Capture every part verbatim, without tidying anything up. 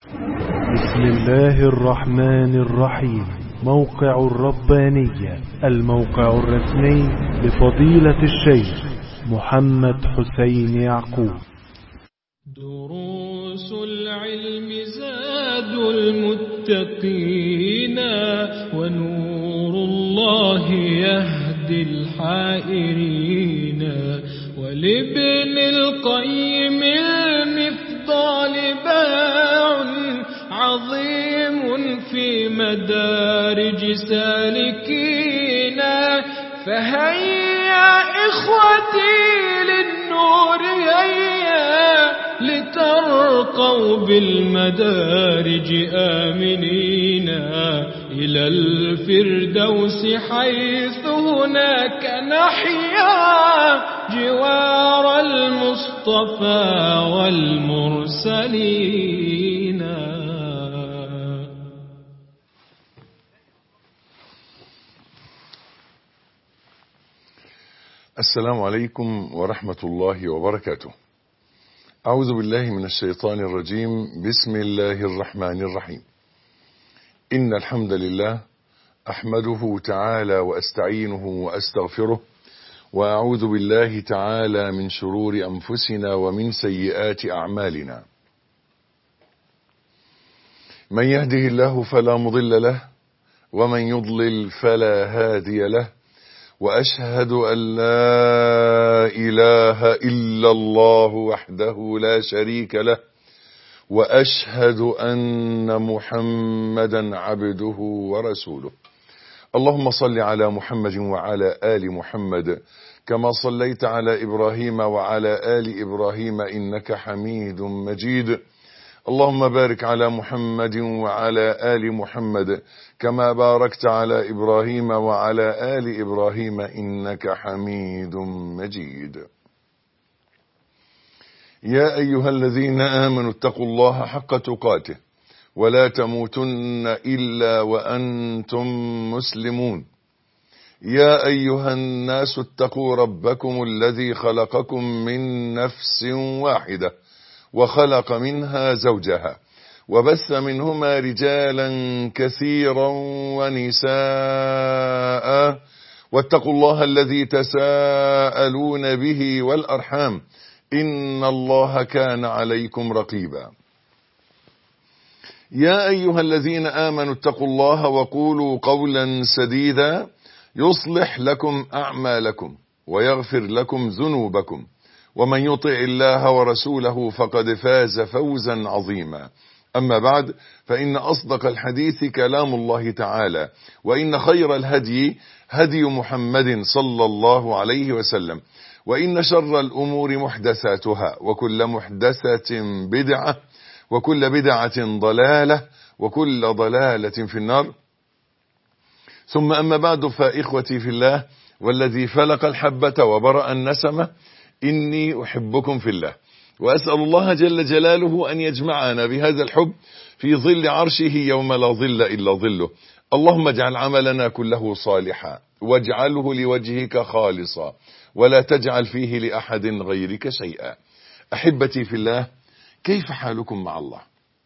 بسم الله الرحمن الرحيم. موقع الربانية، الموقع الرسمي لفضيلة الشيخ محمد حسين يعقوب. دروس العلم زاد المتقين، ونور الله يهدي الحائرين. ولابن القيم المفضال باع عظيم في مدارج سالكين. فهيا إخوتي للنور هيا، لترقوا بالمدارج آمنين إلى الفردوس، حيث هناك نحيا جوار المصطفى والمرسلين. السلام عليكم ورحمة الله وبركاته. أعوذ بالله من الشيطان الرجيم. بسم الله الرحمن الرحيم. إن الحمد لله أحمده تعالى وأستعينه وأستغفره، وأعوذ بالله تعالى من شرور أنفسنا ومن سيئات أعمالنا. من يهده الله فلا مضل له، ومن يضلل فلا هادي له. وأشهد أن لا إله إلا الله وحده لا شريك له، وأشهد أن محمدا عبده ورسوله. اللهم صل على محمد وعلى آل محمد، كما صليت على إبراهيم وعلى آل إبراهيم إنك حميد مجيد. اللهم بارك على محمد وعلى آل محمد، كما باركت على إبراهيم وعلى آل إبراهيم إنك حميد مجيد. يا أيها الذين آمنوا اتقوا الله حق تقاته، ولا تموتن إلا وأنتم مسلمون. يا أيها الناس اتقوا ربكم الذي خلقكم من نفس واحدة، وخلق منها زوجها، وبث منهما رجالا كثيرا ونساء. واتقوا الله الذي تساءلون به والأرحام، إن الله كان عليكم رقيبا. يا أيها الذين آمنوا اتقوا الله وقولوا قولا سديدا، يصلح لكم أعمالكم ويغفر لكم ذنوبكم، ومن يطع الله ورسوله فقد فاز فوزا عظيما. أما بعد، فإن أصدق الحديث كلام الله تعالى، وإن خير الهدي هدي محمد صلى الله عليه وسلم، وإن شر الأمور محدثاتها، وكل محدثة بدعة، وكل بدعة ضلالة، وكل ضلالة في النار. ثم أما بعد، فإخوتي في الله، والذي فلق الحبة وبرأ النسمة، إني أحبكم في الله، وأسأل الله جل جلاله أن يجمعنا بهذا الحب في ظل عرشه يوم لا ظل إلا ظله. اللهم اجعل عملنا كله صالحا، واجعله لوجهك خالصا، ولا تجعل فيه لأحد غيرك شيئا. أحبتي في الله، كيف حالكم مع الله؟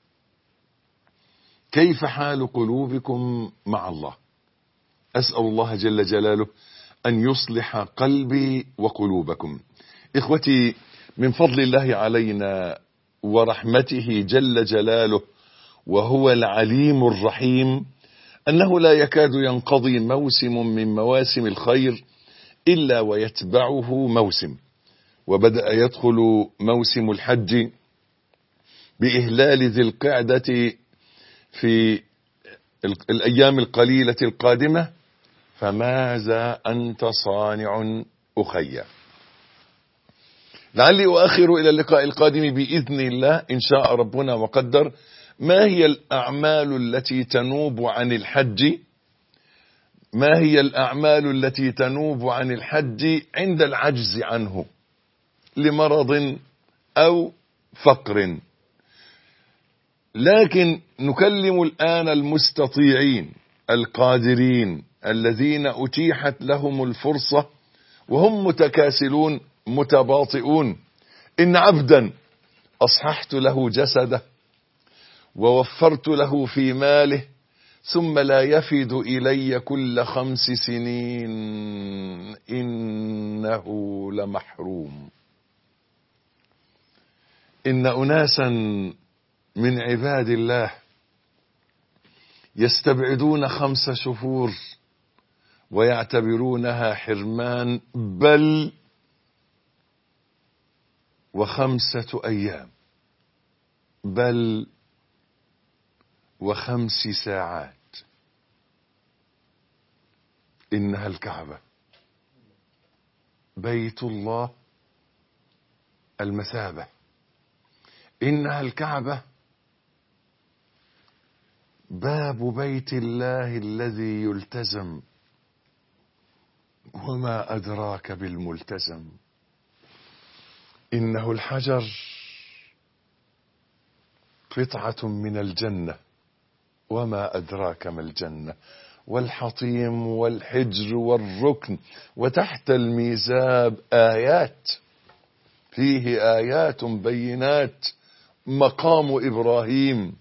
كيف حال قلوبكم مع الله؟ أسأل الله جل جلاله أن يصلح قلبي وقلوبكم. إخوتي، من فضل الله علينا ورحمته جل جلاله، وهو العليم الرحيم، أنه لا يكاد ينقضي موسم من مواسم الخير إلا ويتبعه موسم. وبدأ يدخل موسم الحج بإهلال ذي القعدة في الأيام القليلة القادمة، فماذا أنت صانع أخي؟ لعلي أؤخر إلى اللقاء القادم بإذن الله إن شاء ربنا وقدر. ما هي الأعمال التي تنوب عن الحج؟ ما هي الأعمال التي تنوب عن الحج عند العجز عنه لمرض أو فقر؟ لكن نكلم الآن المستطيعين القادرين الذين أتيحت لهم الفرصة وهم متكاسلون متباطئون. إن عبدا أصححت له جسده ووفرت له في ماله ثم لا يفد إلي كل خمس سنين إنه لمحروم. إن أناسا من عباد الله يستبعدون خمس شهور ويعتبرونها حرمان، بل وخمسة أيام، بل وخمس ساعات. إنها الكعبة، بيت الله المثابة. إنها الكعبة، باب بيت الله الذي يلتزم. وما أدراك بالملتزم. إنه الحجر، قطعة من الجنة. وما أدراك ما الجنة. والحطيم والحجر والركن، وتحت الميزاب آيات، فيه آيات بينات. مقام إبراهيم،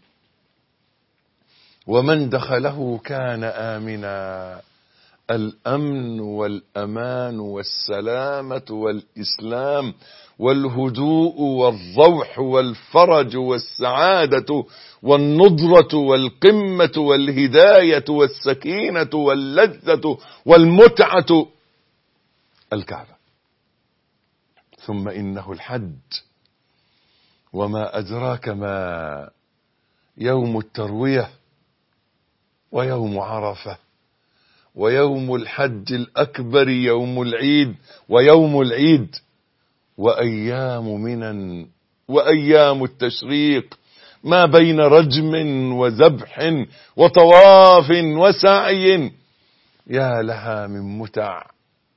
ومن دخله كان آمنا. الأمن والأمان والسلامة والإسلام والهدوء والروح والفرج والسعادة والنضرة والقمة والهداية والسكينة واللذة والمتعة. الكعبة. ثم إنه الحج، وما أدراك ما يوم التروية ويوم عرفة ويوم الحج الأكبر، يوم العيد ويوم العيد وأيام منن وأيام التشريق، ما بين رجم وذبح وطواف وسعي. يا لها من متع،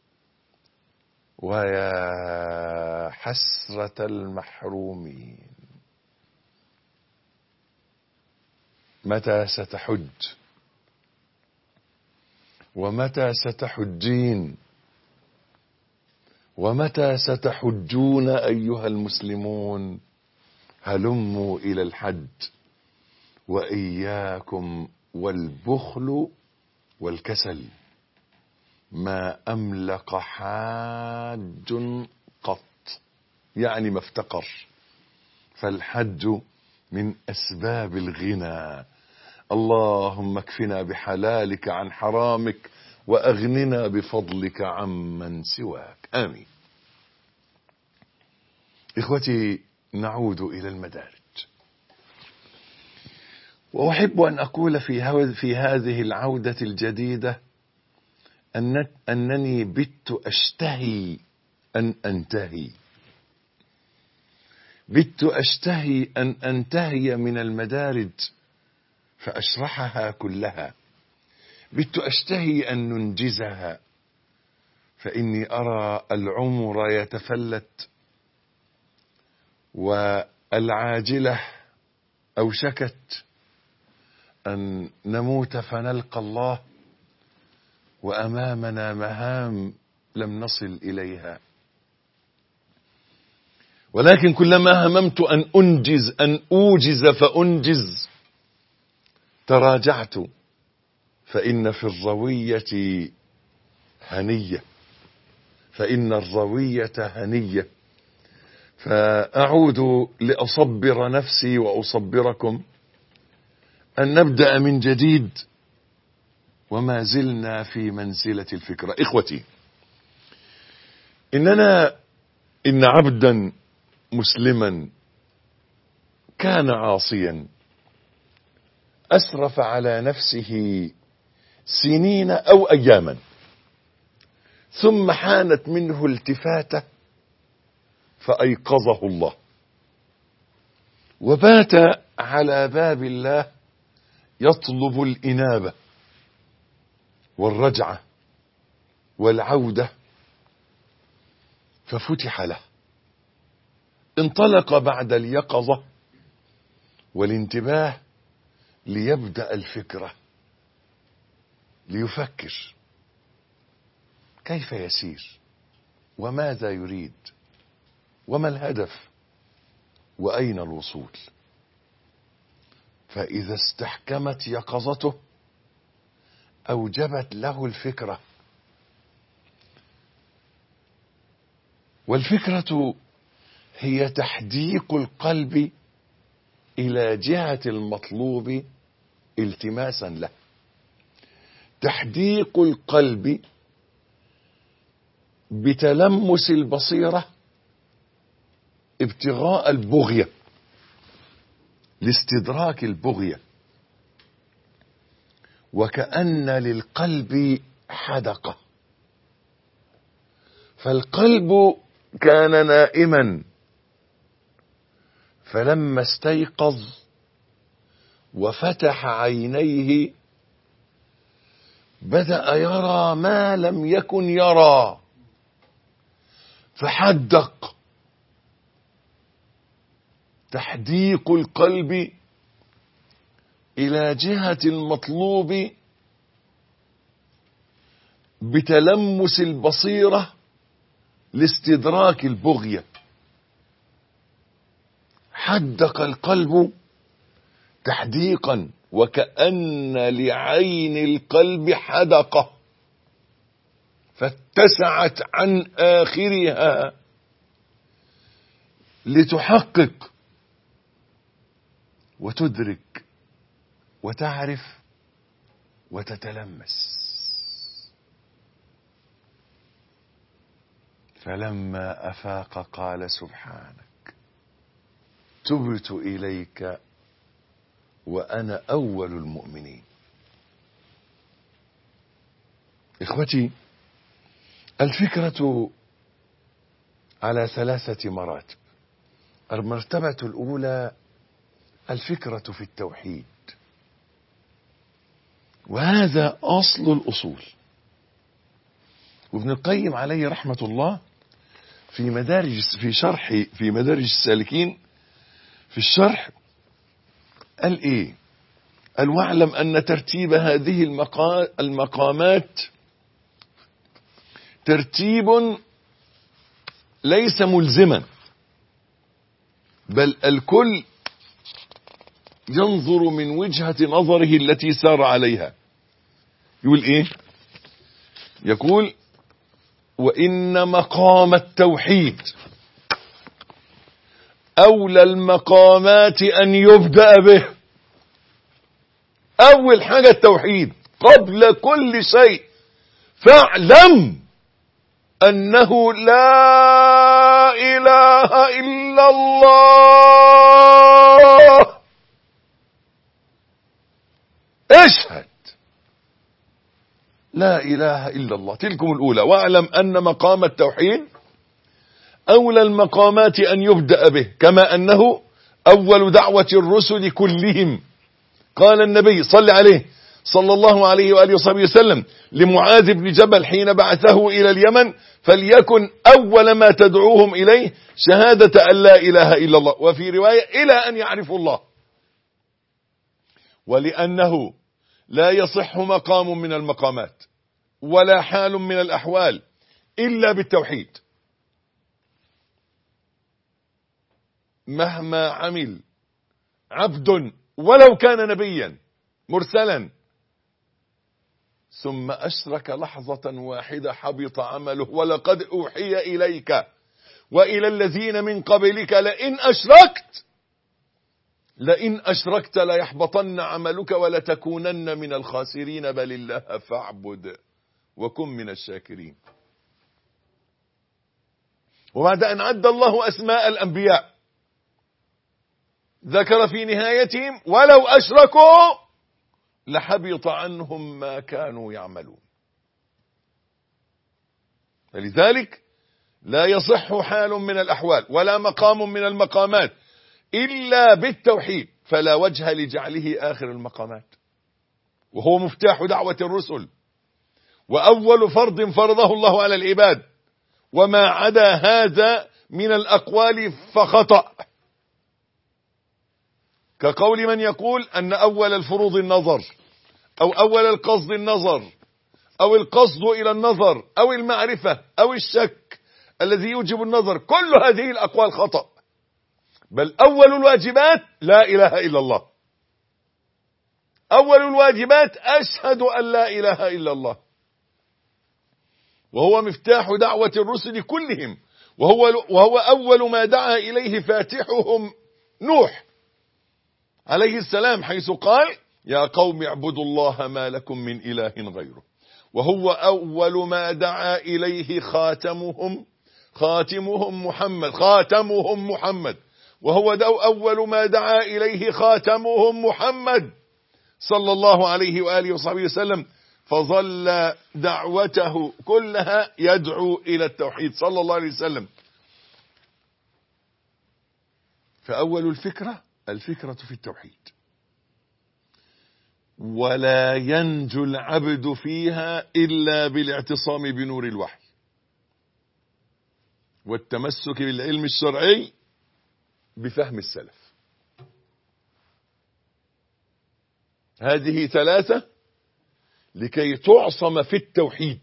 ويا حسرة المحرومين. متى ستحج؟ ومتى ستحجين؟ ومتى ستحجون أيها المسلمون؟ هلموا إلى الحج، وإياكم والبخل والكسل. ما أملق حاج قط، يعني ما افتقر. فالحج من أسباب الغنى. اللهم اكفنا بحلالك عن حرامك، وأغننا بفضلك عمن سواك. آمين. إخوتي، نعود إلى المدارج. وأحب أن أقول في, في هذه العودة الجديدة أن أنني بت أشتهي أن أنتهي بت أشتهي أن أنتهي من المدارج فأشرحها كلها. بت أشتهي أن ننجزها، فإني أرى العمر يتفلت، والعاجلة أوشكت أن نموت فنلقى الله، وأمامنا مهام لم نصل إليها. ولكن كلما هممت أن أنجز أن أوجز فأنجز تراجعت، فإن في الروية هنية، فإن الروية هنية. فأعود لأصبر نفسي وأصبركم أن نبدأ من جديد، وما زلنا في منزلة الفكرة. إخوتي، إننا إن عبدا مسلما كان عاصيا أسرف على نفسه سنين أو أياما، ثم حانت منه التفاتة فأيقظه الله، وبات على باب الله يطلب الإنابة والرجعة والعودة، ففتح له. انطلق بعد اليقظة والانتباه ليبدأ الفكرة، ليفكر كيف يسير، وماذا يريد، وما الهدف، وأين الوصول. فإذا استحكمت يقظته أوجبت له الفكرة، والفكرة هي تحديق القلب إلى جهة المطلوب التماسا له، تحديق القلب بتلمس البصيرة ابتغاء البغية، لاستدراك البغية، وكأن للقلب حدقة، فالقلب كان نائما، فلما استيقظ وفتح عينيه بدأ يرى ما لم يكن يرى، فحدق. تحديق القلب إلى جهة المطلوب بتلمس البصيرة لاستدراك البغية. حدق القلب تحديقا، وكأن لعين القلب حدقة فاتسعت عن آخرها لتحقق وتدرك وتعرف وتتلمس. فلما أفاق قال سبحانك تبت إليك وأنا أول المؤمنين. إخوتي، الفكرة على ثلاثة مراتب. المرتبة الأولى الفكرة في التوحيد، وهذا أصل الأصول. وابن القيم عليه رحمة الله في مدارج في شرح في مدارج السالكين في الشرح قال إيه؟ قال واعلم أن ترتيب هذه المقامات ترتيب ليس ملزما، بل الكل ينظر من وجهة نظره التي سار عليها. يقول إيه؟ يقول وإن مقام التوحيد أولى المقامات أن يبدأ به. أول حاجة التوحيد قبل كل شيء. فاعلم أنه لا إله إلا الله. اشهد لا إله إلا الله. تلكم الأولى. واعلم أن مقام التوحيد أولى المقامات أن يبدأ به، كما أنه أول دعوة الرسل كلهم. قال النبي صلى عليه صلى الله عليه وآله وصحبه وسلم لمعاذ بن جبل حين بعثه إلى اليمن فليكن أول ما تدعوهم إليه شهادة أن لا إله إلا الله، وفي رواية إلى أن يعرفوا الله. ولأنه لا يصح مقام من المقامات ولا حال من الأحوال إلا بالتوحيد، مهما عمل عبد ولو كان نبيا مرسلا ثم أشرك لحظة واحدة حبط عمله. ولقد أوحي إليك وإلى الذين من قبلك لئن أشركت لئن أشركت ليحبطن عملك ولتكونن من الخاسرين بل الله فاعبد وكن من الشاكرين. وبعد أن عد الله أسماء الأنبياء ذكر في نهايتهم ولو أشركوا لحبط عنهم ما كانوا يعملون. فلذلك لا يصح حال من الأحوال ولا مقام من المقامات إلا بالتوحيد، فلا وجه لجعله آخر المقامات، وهو مفتاح دعوة الرسل وأول فرض فرضه الله على العباد، وما عدا هذا من الأقوال فخطأ، كقول من يقول أن أول الفروض النظر أو أول القصد النظر أو القصد إلى النظر أو المعرفة أو الشك الذي يوجب النظر. كل هذه الأقوال خطأ، بل أول الواجبات لا إله إلا الله، أول الواجبات أشهد أن لا إله إلا الله، وهو مفتاح دعوة الرسل كلهم، وهو, وهو أول ما دعا إليه فاتحهم نوح عليه السلام، حيث قال يا قوم اعبدوا الله ما لكم من إله غيره. وهو أول ما دعا إليه خاتمهم خاتمهم محمد خاتمهم محمد وهو أول ما دعا إليه خاتمهم محمد صلى الله عليه وآله وصحبه وسلم، فظل دعوته كلها يدعو إلى التوحيد صلى الله عليه وسلم. فأول الفكرة الفكرة في التوحيد، ولا ينجو العبد فيها إلا بالاعتصام بنور الوحي والتمسك بالعلم الشرعي بفهم السلف. هذه ثلاثة لكي تعصم في التوحيد.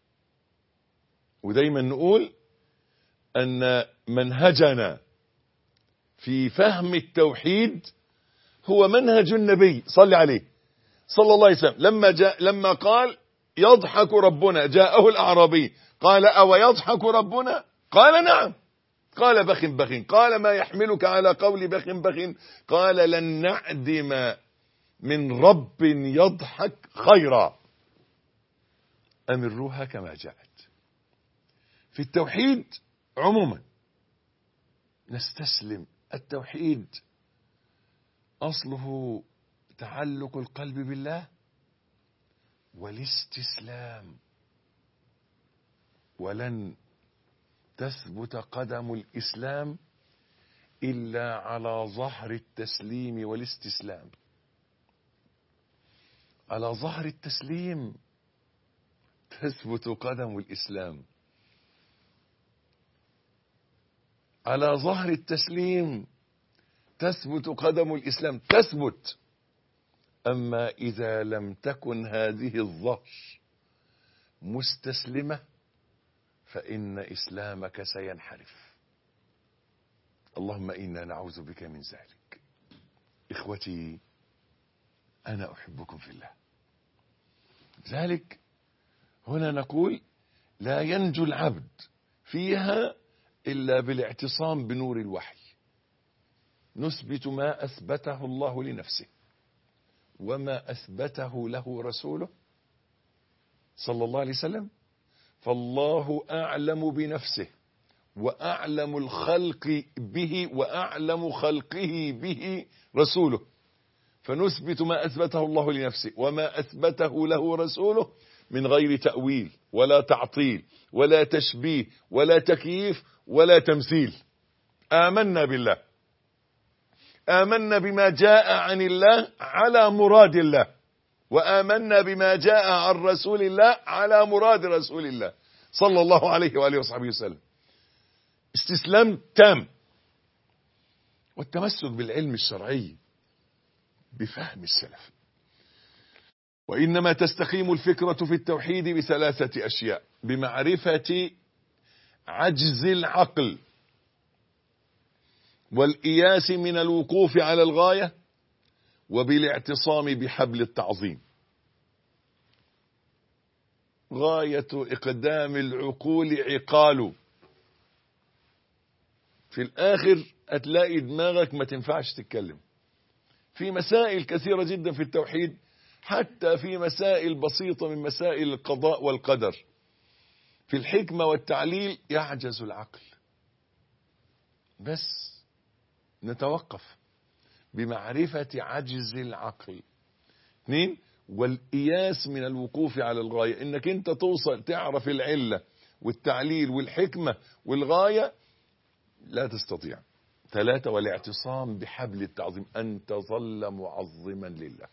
ودايما نقول أن منهجنا في فهم التوحيد هو منهج النبي صلى عليه صلى الله عليه وسلم، لما جاء لما قال يضحك ربنا، جاءه الأعرابي قال أو يضحك ربنا؟ قال نعم. قال بخ بخ. قال ما يحملك على قول بخ بخ؟ قال لن نعدم من رب يضحك خيرا، أمروها كما جاءت. في التوحيد عموما نستسلم. التوحيد أصله تعلق القلب بالله والاستسلام، ولن تثبت قدم الإسلام إلا على ظهر التسليم والاستسلام. على ظهر التسليم تثبت قدم الإسلام، على ظهر التسليم تثبت قدم الإسلام، تثبت. أما إذا لم تكن هذه الظهر مستسلمة فإن إسلامك سينحرف. اللهم إنا نعوذ بك من ذلك. إخوتي أنا أحبكم في الله. ذلك هنا نقول لا ينجو العبد فيها إلا بالاعتصام بنور الوحي. نثبت ما أثبته الله لنفسه وما أثبته له رسوله صلى الله عليه وسلم، فالله أعلم بنفسه وأعلم الخلق به وأعلم خلقه به رسوله، فنثبت ما أثبته الله لنفسه وما أثبته له رسوله من غير تأويل ولا تعطيل ولا تشبيه ولا تكييف ولا تمثيل. آمنا بالله، آمنا بما جاء عن الله على مراد الله، وآمنا بما جاء عن رسول الله على مراد رسول الله صلى الله عليه وآله وصحبه وسلم. استسلام تام، والتمسك بالعلم الشرعي بفهم السلف. وإنما تستقيم الفكرة في التوحيد بثلاثة أشياء: بمعرفة عجز العقل، والإياس من الوقوف على الغاية، وبالاعتصام بحبل التعظيم. غاية إقدام العقول عقال، في الآخر هتلاقي دماغك ما تنفعش تتكلم في مسائل كثيرة جدا في التوحيد، حتى في مسائل بسيطة من مسائل القضاء والقدر، في الحكمة والتعليل يعجز العقل. بس نتوقف بمعرفة عجز العقل. اثنين، والإياس من الوقوف على الغاية، انك انت توصل تعرف العلة والتعليل والحكمة والغاية لا تستطيع. ثلاثة، والاعتصام بحبل التعظيم، أن تظل معظما لله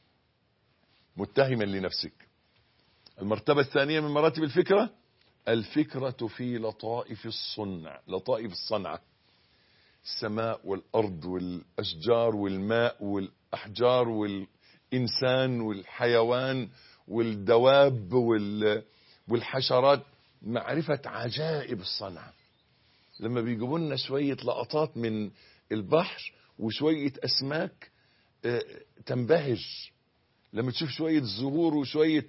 متهما لنفسك. المرتبة الثانية من مراتب الفكرة الفكرة في لطائف الصنع، لطائف الصنعة، السماء والأرض والأشجار والماء والأحجار والإنسان والحيوان والدواب والحشرات، معرفة عجائب الصنعة. لما بيجيبوا لنا شوية لقطات من البحر وشوية أسماك تنبهج لما تشوف شوية زهور وشوية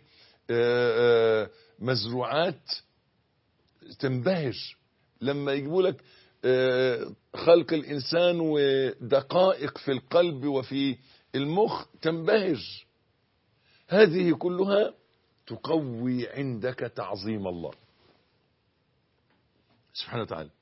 مزروعات تنبهر. لما يجيبوا لك خلق الإنسان ودقائق في القلب وفي المخ تنبهر. هذه كلها تقوي عندك تعظيم الله سبحانه وتعالى.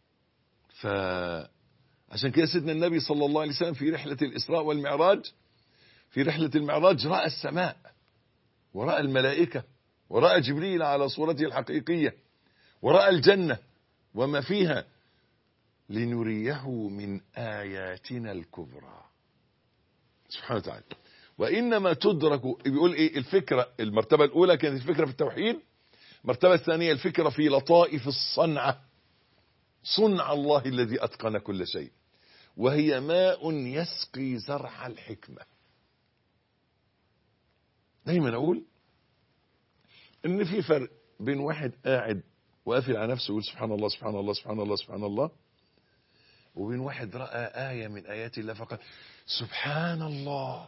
فعشان كده سيدنا النبي صلى الله عليه وسلم في رحلة الإسراء والمعراج، في رحلة المعراج رأى السماء ورأى الملائكة ورأى جبريل على صورته الحقيقية ورأى الجنة وما فيها لنريه من آياتنا الكبرى سبحانه وتعالى. وإنما تدرك، بيقول إيه الفكرة؟ المرتبة الأولى كانت الفكرة في التوحيد، المرتبة الثانية الفكرة في لطائف الصنعة، صنع الله الذي أتقن كل شيء، وهي ماء يسقي زرع الحكمة. دايما أقول إن في فرق بين واحد قاعد وقافل على نفسه يقول سبحان الله سبحان الله سبحان الله سبحان الله، وبين واحد رأى آية من آيات الله فقال سبحان الله.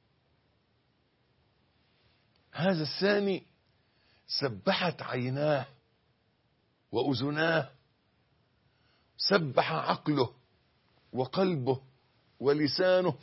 هذا الثاني سبحت عيناه وأذناه، سبح عقله وقلبه ولسانه،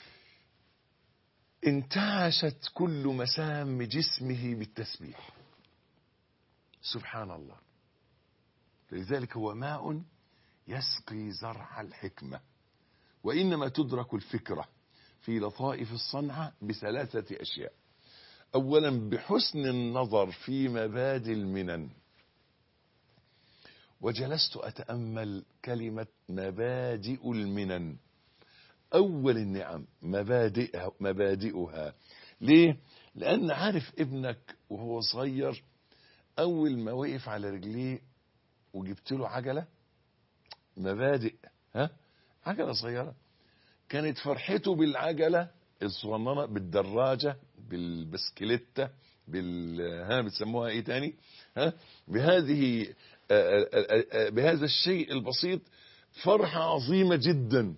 انتعشت كل مسام جسمه بالتسبيح سبحان الله. لذلك هو ماء يسقي زرع الحكمة. وإنما تدرك الفكرة في لطائف الصنعة بثلاثة أشياء. أولا بحسن النظر في مبادئ المنن. وجلست أتأمل كلمة مبادئ المنن، أول النعم مبادئها, مبادئها. ليه؟ لأن عارف ابنك وهو صغير أول ما وقف على رجليه وجبت له عجلة، مبادئ، ها عجلة صغيرة، كانت فرحته بالعجلة الصغننة، بالدراجة، بالبسكليتة، بال ها بتسموها ايه تاني، ها بهذه بهذا الشيء البسيط فرحة عظيمة جدا.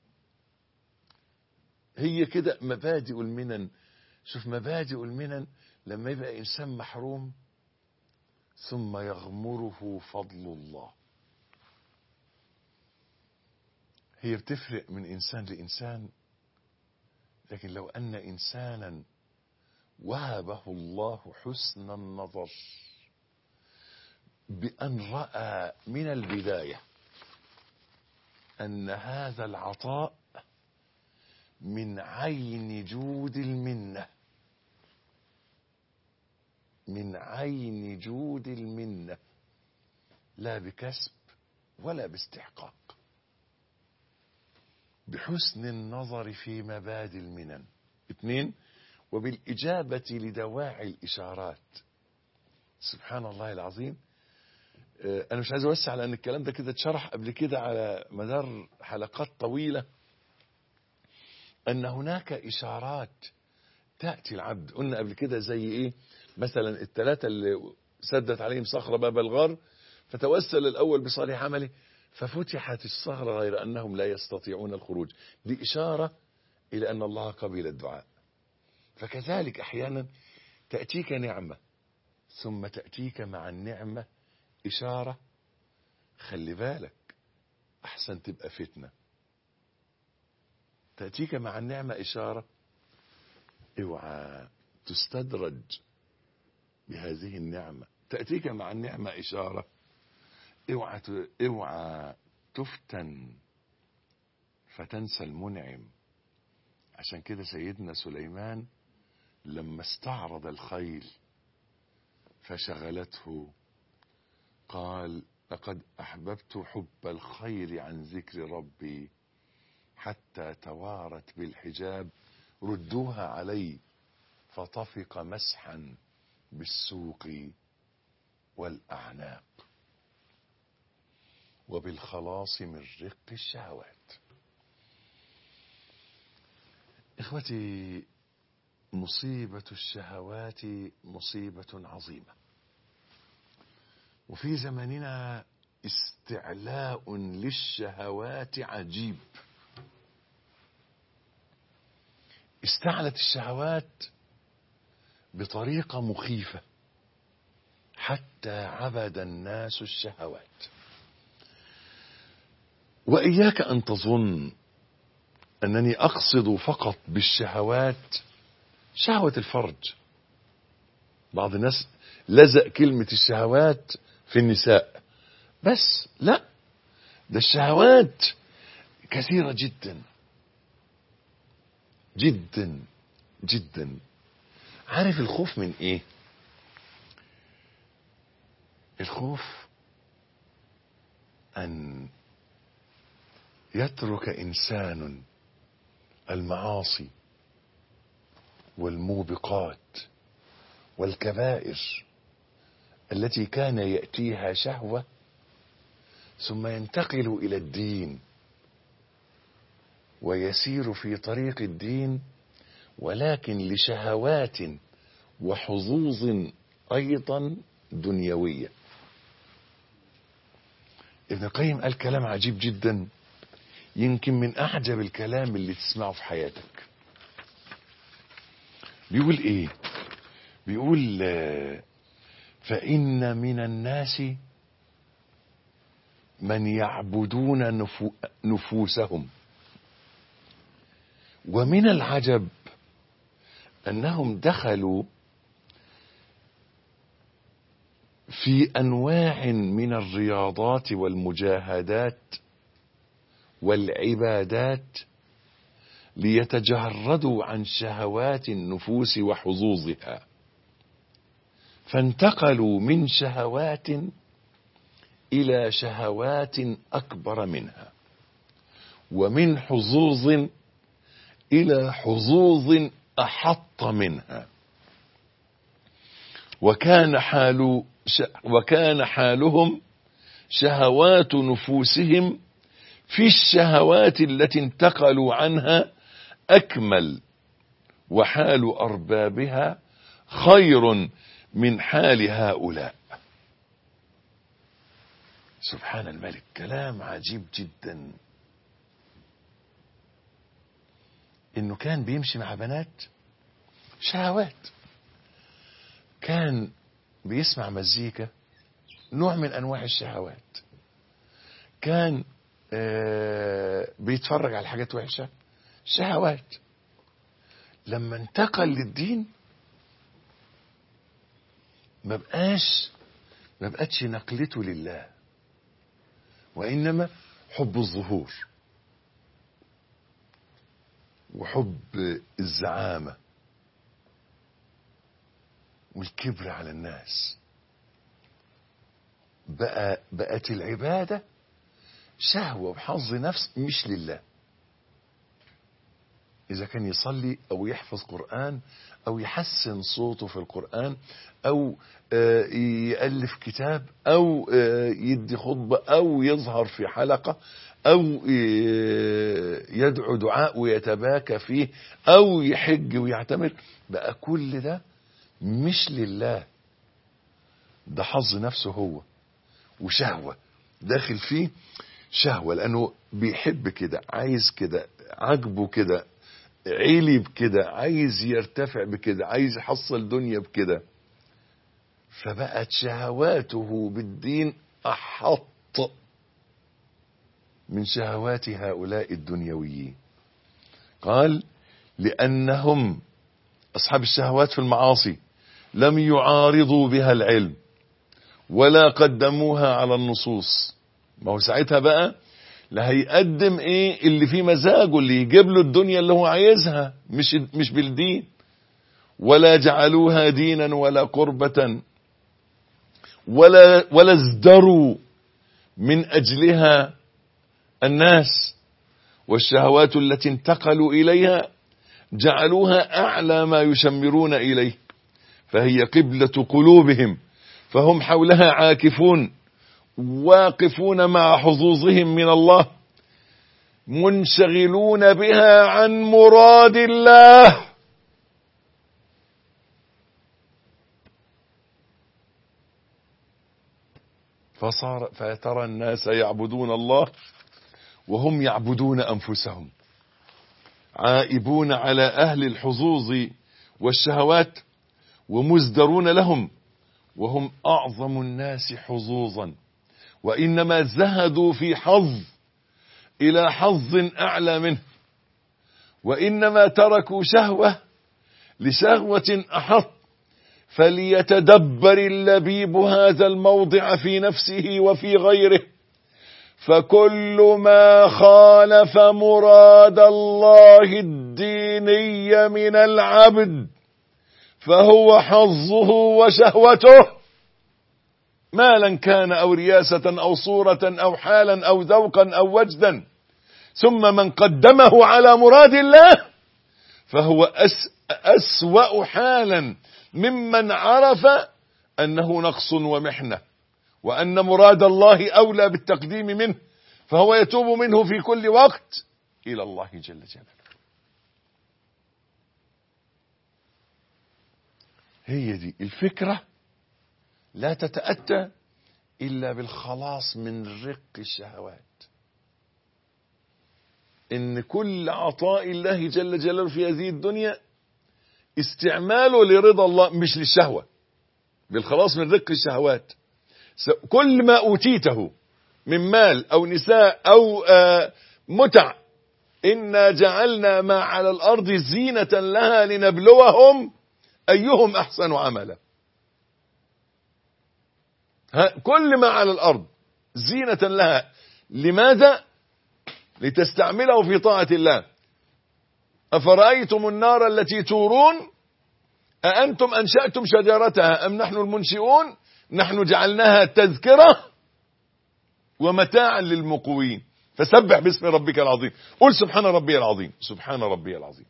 هي كده مبادئ المنن. شوف مبادئ المنن لما يبقى إنسان محروم ثم يغمره فضل الله، هي بتفرق من إنسان لإنسان. لكن لو أن إنسانا وهبه الله حسن النظر بأن رأى من البداية أن هذا العطاء من عين جود المنة، من عين جود المنة، لا بكسب ولا باستحقاق، بحسن النظر في مبادئ المنن. اثنين، وبالإجابة لدواعي الإشارات. سبحان الله العظيم. أنا مش عايز أوسع لأن الكلام ده كده اتشرح قبل كده على مدار حلقات طويلة، أن هناك إشارات تأتي العبد. قلنا قبل كده زي إيه؟ مثلا الثلاثة اللي سدت عليهم صخرة باب الغار، فتوسل الأول بصالح عمله ففتحت الصخرة غير أنهم لا يستطيعون الخروج. دي إشارة إلى أن الله قبل الدعاء. فكذلك أحيانا تأتيك نعمة ثم تأتيك مع النعمة إشارة، خلي بالك أحسن تبقى فتنة. تأتيك مع النعمة إشارة، اوعى تستدرج بهذه النعمة. تأتيك مع النعمة إشارة، اوعى اوعى تفتن فتنسى المنعم. عشان كده سيدنا سليمان لما استعرض الخيل فشغلته قال لقد أحببت حب الخير عن ذكر ربي حتى توارت بالحجاب ردوها علي فطفق مسحا بالسوق والأعناق وبالخلاص من رق الشهوات. إخوتي، مصيبة الشهوات مصيبة عظيمة، وفي زماننا استعلاء للشهوات عجيب. استعلت الشهوات بطريقة مخيفة حتى عبد الناس الشهوات. وإياك أن تظن أنني أقصد فقط بالشهوات شهوة الفرج. بعض الناس لزق كلمة الشهوات في النساء بس، لا، ده الشهوات كثيرة جدا جدا جدا. عارف الخوف من ايه؟ الخوف ان يترك انسان المعاصي والموبقات والكبائر التي كان يأتيها شهوة ثم ينتقل إلى الدين ويسير في طريق الدين، ولكن لشهوات وحظوظ أيضا دنيوية. ابن القيم قال كلام عجيب جدا، يمكن من أعجب الكلام اللي تسمعه في حياتك. بيقول إيه؟ بيقول فإن من الناس من يعبدون نفو نفوسهم، ومن العجب أنهم دخلوا في أنواع من الرياضات والمجاهدات والعبادات ليتجردوا عن شهوات النفوس وحظوظها، فانتقلوا من شهوات إلى شهوات أكبر منها، ومن حظوظ إلى حظوظ أحط منها، وكان حال وكان حالهم شهوات نفوسهم في الشهوات التي انتقلوا عنها أكمل، وحال أربابها خير من حال هؤلاء. سبحان الملك، كلام عجيب جدا. انه كان بيمشي مع بنات شهوات، كان بيسمع مزيكا نوع من انواع الشهوات، كان آه بيتفرج على حاجات وحشة شهوات. لما انتقل للدين ما بقاش ما بقتش نقلته لله، وإنما حب الظهور وحب الزعامة والكبر على الناس. بقى بقت العبادة شهوة وحظ نفس مش لله. إذا كان يصلي أو يحفظ قرآن أو يحسن صوته في القرآن أو يألف كتاب أو يدي خطبة أو يظهر في حلقة أو يدعو دعاء ويتباكى فيه أو يحج ويعتمر، بقى كل ده مش لله، ده حظ نفسه هو وشهوة داخل فيه، شهوة لأنه بيحب كده، عايز كده، عجبه كده، عيلي بكده، عايز يرتفع بكده، عايز يحصل دنيا بكده، فبقت شهواته بالدين أحط من شهوات هؤلاء الدنيويين. قال لأنهم أصحاب الشهوات في المعاصي لم يعارضوا بها العلم ولا قدموها على النصوص. ما هو ساعتها بقى لا هيقدم ايه اللي فيه مزاجه، اللي يجيب له الدنيا اللي هو عايزها، مش مش بالدين. ولا جعلوها دينا ولا قربة ولا ولا ازدروا من اجلها الناس، والشهوات التي انتقلوا اليها جعلوها اعلى ما يشمرون اليه، فهي قبلة قلوبهم، فهم حولها عاكفون واقفون مع حظوظهم من الله، منشغلون بها عن مراد الله. فصار فترى الناس يعبدون الله وهم يعبدون أنفسهم، عائبون على أهل الحظوظ والشهوات ومزدرون لهم وهم أعظم الناس حظوظا، وإنما زهدوا في حظ إلى حظ أعلى منه، وإنما تركوا شهوة لشهوة أحط. فليتدبر اللبيب هذا الموضع في نفسه وفي غيره، فكل ما خالف مراد الله الديني من العبد فهو حظه وشهوته، مالا كان أو رياسة أو صورة أو حالا أو ذوقا أو وجدا. ثم من قدمه على مراد الله فهو أس أسوأ حالا ممن عرف أنه نقص ومحنة، وأن مراد الله أولى بالتقديم منه، فهو يتوب منه في كل وقت إلى الله جل جلاله. هي دي الفكرة، لا تتأتى إلا بالخلاص من رق الشهوات. إن كل عطاء الله جل جلاله في هذه الدنيا استعماله لرضا الله مش للشهوة، بالخلاص من رق الشهوات. كل ما أوتيته من مال أو نساء أو متع، إنا جعلنا ما على الأرض زينة لها لنبلوهم أيهم أحسن عملا. كل ما على الأرض زينة لها، لماذا؟ لتستعمله في طاعة الله. أفرأيتم النار التي تورون أأنتم أنشأتم شجرتها أم نحن المنشئون نحن جعلناها تذكرة ومتاعا للمقوين. فسبح باسم ربك العظيم، قل سبحان ربي العظيم، سبحان ربي العظيم.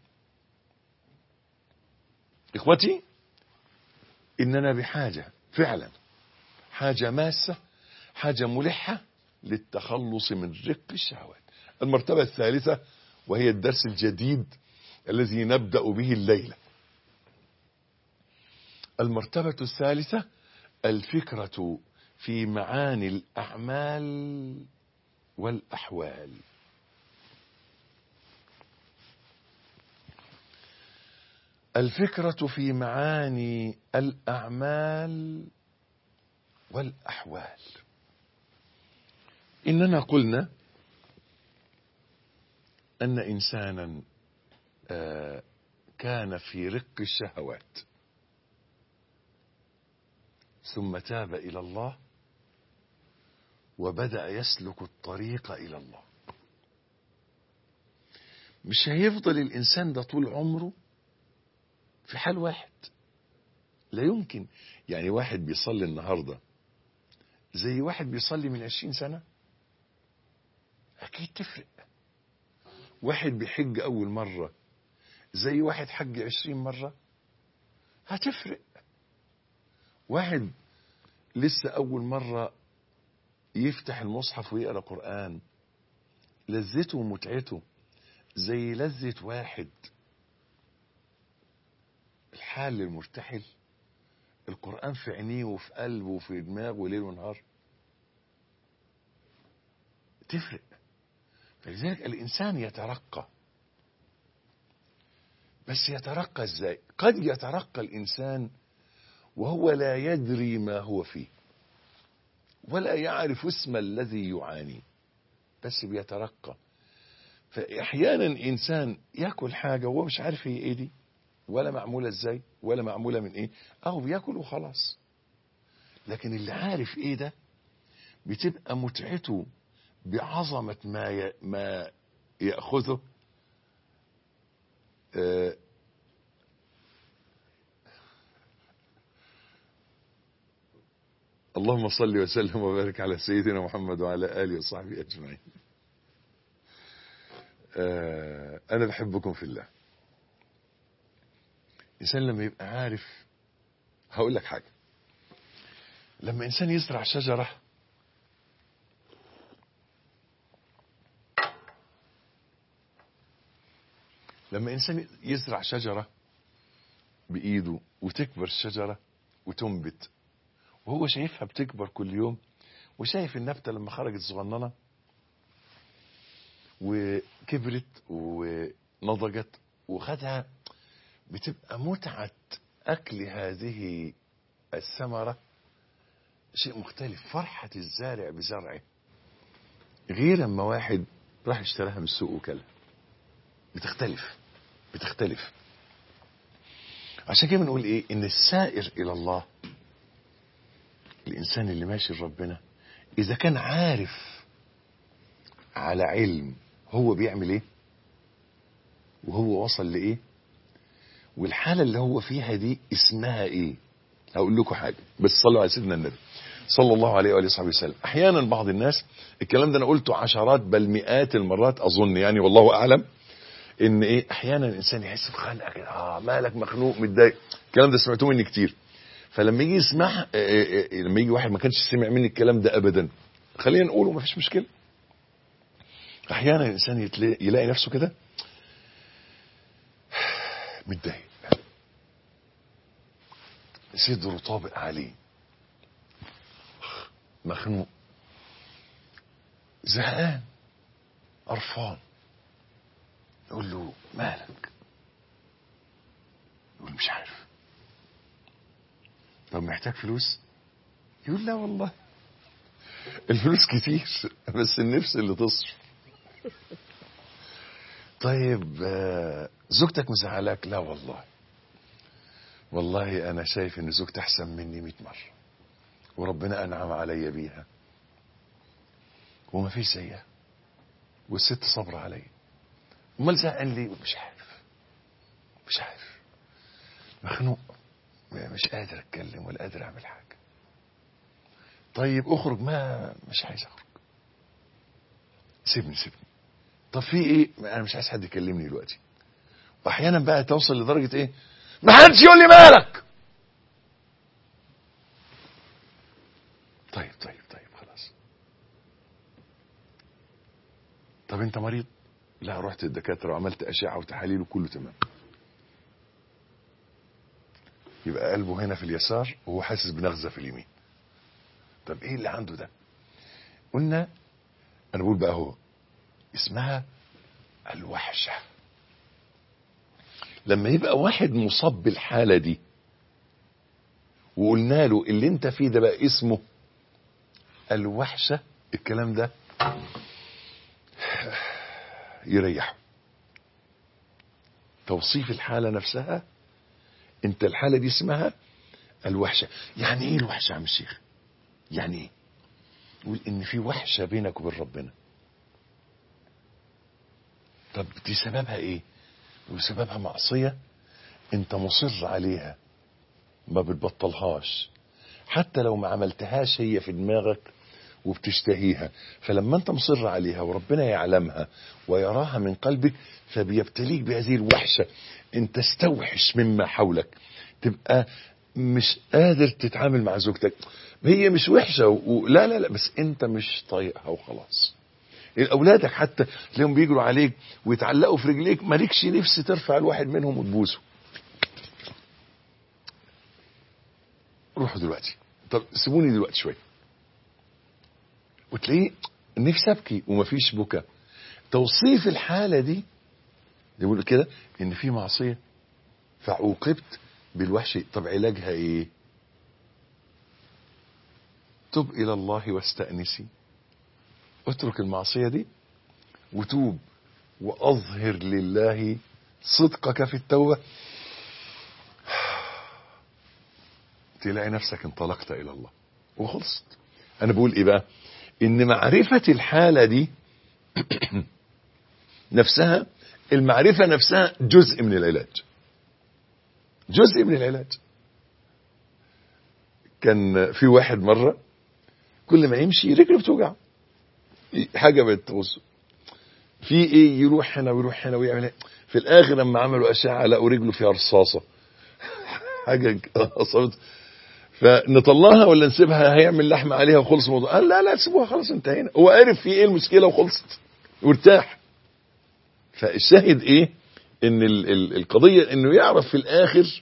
إخوتي، إننا بحاجة فعلا، حاجة ماسة، حاجة ملحة للتخلص من رق الشهوات. المرتبة الثالثة، وهي الدرس الجديد الذي نبدأ به الليلة. المرتبة الثالثة الفكرة في معاني الأعمال والأحوال. الفكرة في معاني الأعمال والأحوال. إننا قلنا أن إنسانا كان في رق الشهوات ثم تاب إلى الله وبدأ يسلك الطريق إلى الله. مش هيفضل الإنسان ده طول عمره في حال واحد، لا يمكن. يعني واحد بيصلي النهاردة زي واحد بيصلي من عشرين سنة؟ أكيد تفرق. واحد بيحج أول مرة زي واحد حج عشرين مرة؟ هتفرق. واحد لسه أول مرة يفتح المصحف ويقرأ قرآن، لذته ومتعته زي لذة واحد الحال المرتحل، القرآن في عينيه وفي قلبه وفي دماغه ليل ونهار. تفرق. فلذلك الإنسان يترقى، بس يترقى ازاي؟ قد يترقى الإنسان وهو لا يدري ما هو فيه ولا يعرف اسم الذي يعاني، بس بيترقى. فأحيانا إنسان يأكل حاجة وهو مش عارف هي ايه دي، ولا معمولة ازاي، ولا معمولة من ايه، اهو بيأكل وخلاص. لكن اللي عارف ايه ده بتبقى متعته بعظمة ما ي... ما يأخذه. آه اللهم صل وسلم وبارك على سيدنا محمد وعلى آله وصحبه أجمعين. آه أنا بحبكم في الله. إنسان لما يبقى عارف، هقول لك حاجة، لما إنسان يزرع شجرة لما إنسان يزرع شجرة بإيده وتكبر الشجرة وتنبت، وهو شايفها بتكبر كل يوم، وشايف النبتة لما خرجت صغننة وكبرت ونضجت وخدها، بتبقى متعة أكل هذه الثمرة شيء مختلف. فرحة الزارع بزرعه غير اما واحد راح اشتراها من السوق وكلها. بتختلف بتختلف عشان كده بنقول ايه؟ ان السائر الى الله، الانسان اللي ماشي لربنا، اذا كان عارف على علم هو بيعمل ايه وهو وصل لايه والحالة اللي هو فيها دي اسمها ايه. هقول لكم حاجة بس صلوا على سيدنا النبي صلى الله عليه وآله وصحبه وسلم. احيانا بعض الناس، الكلام ده انا قلته عشرات بل مئات المرات اظن يعني والله اعلم، ان ايه احيانا الانسان يحس بخنقه كده، اه مالك مخنوق متضايق، الكلام ده سمعتوه مني كتير. فلما يجي يسمع لما يجي واحد ما كانش سمع مني الكلام ده ابدا، خلينا نقوله ما فيش مشكله. احيانا الانسان يلاقي نفسه كده متضايق، صدره طابق عليه، مخنوق، زهقان، قرفان. يقول له مالك؟ يقول مش عارف. طب محتاج فلوس؟ يقول لا والله الفلوس كتير بس النفس اللي تصرف. طيب زوجتك مزعلاك؟ لا والله والله انا شايف ان زوجتي احسن مني مئة مرة وربنا انعم عليا بيها وما فيش زيها والست صبر عليا. امال زهقان ليه؟ مش عارف مش عارف مخنوق، مش قادر اتكلم ولا قادر اعمل حاجه. طيب اخرج؟ ما مش عايز اخرج، سيبني سيبني. طب في ايه؟ انا مش عايز حد يكلمني دلوقتي. واحيانا بقى توصل لدرجه ايه؟ ما حدش يقول لي مالك. طيب طيب طيب خلاص. طب انت مريض؟ لا رحت الدكاتره وعملت اشعه وتحاليل وكله تمام. يبقى قلبه هنا في اليسار وهو حاسس بنغزه في اليمين. طب ايه اللي عنده ده؟ قلنا انا بقول بقى هو اسمها الوحشه. لما يبقى واحد مصاب بالحاله دي وقلنا له اللي انت فيه ده بقى اسمه الوحشه، الكلام ده يريحه. توصيف الحاله نفسها، انت الحاله دي اسمها الوحشه. يعني ايه الوحشه يا عم الشيخ؟ يعني ايه؟ يقول ان في وحشه بينك وبين ربنا. طب دي سببها ايه؟ وسببها معصيه انت مصر عليها ما بتبطلهاش، حتى لو ما عملتهاش هي في دماغك وبتشتهيها. فلما انت مصر عليها وربنا يعلمها ويراها من قلبك فبيبتليك بهذه الوحشه، انت استوحش مما حولك، تبقى مش قادر تتعامل مع زوجتك. هي مش وحشه و... لا لا لا بس انت مش طايقها وخلاص. اولادك حتى تلاقيهم بيجروا عليك ويتعلقوا في رجليك، مالكش نفس ترفع الواحد منهم وتبوسه. روحوا دلوقتي، طب سيبوني دلوقتي شويه، وتلاقيه نفسي ابكي ومفيش بكى. توصيف الحاله دي يقول كده ان في معصيه فعوقبت بالوحش. طب علاجها ايه؟ تب الى الله واستأنسي، اترك المعصيه دي وتوب واظهر لله صدقك في التوبه، تلاقي نفسك انطلقت الى الله وخلصت. انا بقول ايه بقى؟ ان معرفه الحاله دي نفسها، المعرفه نفسها جزء من العلاج، جزء من العلاج. كان في واحد مره كل ما يمشي رجله بتوجعه، حاجه بتغصه، في ايه؟ يروح هنا ويروح هنا ويعمل ايه. في الاخر لما عملوا اشعه لقوا رجله فيها رصاصه حاجه اصابته. فنطلعها ولا نسيبها؟ هيعمل لحمه عليها وخلص الموضوع. قال لا لا سيبوها خلاص انتهينا. هو عارف في ايه المشكله وخلصت وارتاح. فالشاهد ايه؟ ان ال ال القضيه انه يعرف في الاخر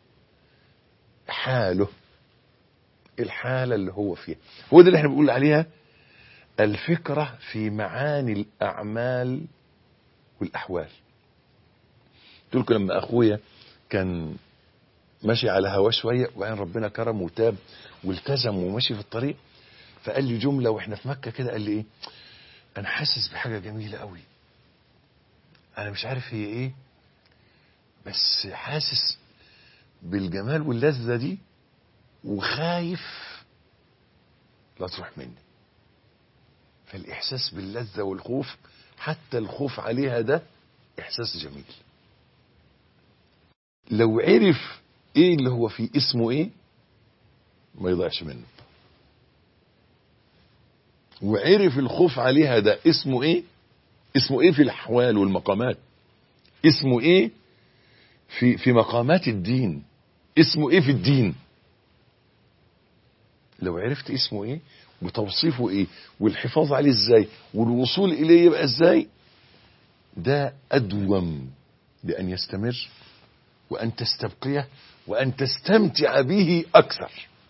حاله، الحاله اللي هو فيها. هو ده اللي احنا بنقول عليها الفكره في معاني الاعمال والاحوال. قلت لكم لما اخويا كان ماشي على هواه شوية، وبعدين ربنا كرم وتاب والتزم وماشي في الطريق، فقال لي جملة واحنا في مكة كده، قال لي ايه، انا حاسس بحاجة جميلة قوي، انا مش عارف هي ايه، بس حاسس بالجمال واللذة دي وخايف لا تروح مني. فالاحساس باللذة والخوف، حتى الخوف عليها ده احساس جميل. لو عرف ايه اللي هو فيه اسمه ايه ما يضيعش منه، وعرف الخوف عليها ده اسمه ايه، اسمه ايه في الاحوال والمقامات، اسمه ايه في في مقامات الدين، اسمه ايه في الدين. لو عرفت اسمه ايه وتوصيفه ايه والحفاظ عليه ازاي والوصول اليه يبقى ازاي، ده ادوم لان يستمر وان تستبقيه وان تستمتع به اكثر.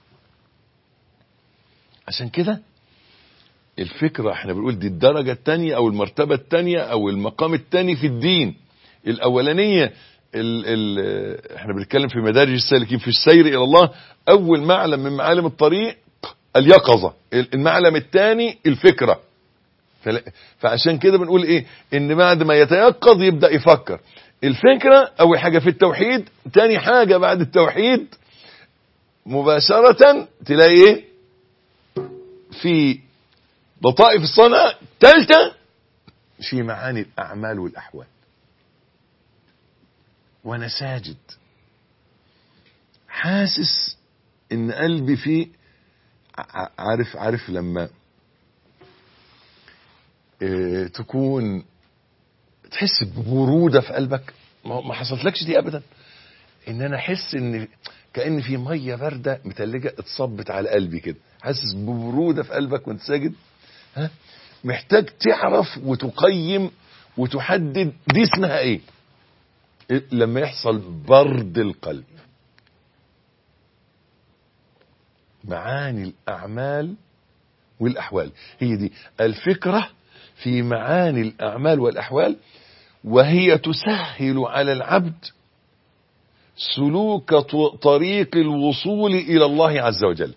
عشان كده الفكرة احنا بنقول دي الدرجة التانية او المرتبة التانية او المقام التاني في الدين. الاولانية ال ال احنا بنتكلم في مدارج السالكين في السير الى الله، اول معلم من معالم الطريق اليقظة، المعلم التاني الفكرة. فعشان كده بنقول ايه، ان بعد ما يتيقظ يبدأ يفكر. الفكرة اول حاجة في التوحيد، تاني حاجة بعد التوحيد مباشرة تلاقي ايه في لطائف الصنعة، ثالثة في معاني الأعمال والأحوال. وأنا ساجد حاسس إن قلبي فيه، عارف عارف لما اه تكون تحس ببرودة في قلبك، ما حصلتلكش دي أبدا، إن أنا أحس إن كأن في مية باردة متلجة اتصبت على قلبي كده، حاسس ببرودة في قلبك وانت ساجد. ها، محتاج تعرف وتقيم وتحدد دي اسمها ايه لما يحصل برد القلب. معاني الأعمال والأحوال هي دي الفكرة في معاني الأعمال والأحوال، وهي تسهل على العبد سلوك طريق الوصول إلى الله عز وجل.